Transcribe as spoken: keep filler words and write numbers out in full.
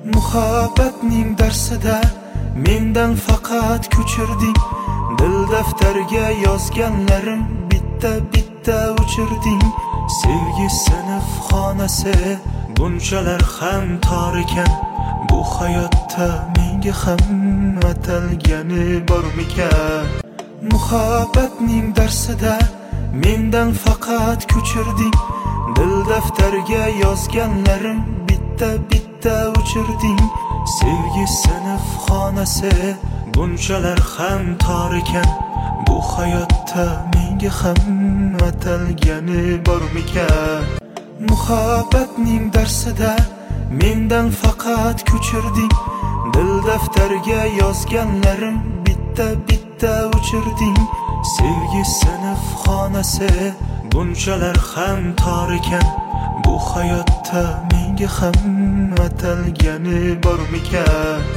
Muhabbatning darsida mendan faqat ko'chirding. Dil daftarga yozganlarim bitta bitta o'chirding. Sevgi sinf xonasi bunchalar ham tor ekan. Bu hayotda menga ham atalgani bormikan? Muhabbatning darsida mendan faqat ko'chirding. Dil daftarga yozganlarim bitta bitta o'chirding. Sevgi sinf xonasi bunchalar ham tor ekan. Bu hayotda menga ham atalgani bormikan? Muhabbatning darsida mendan faqat ko'chirding. Dil daftarga yozganlarim bitta bitta o'chirding. Sevgi sinf xonasi bunchalar ham tor ekan. Bu hayotda menga ham atalgani bormikan?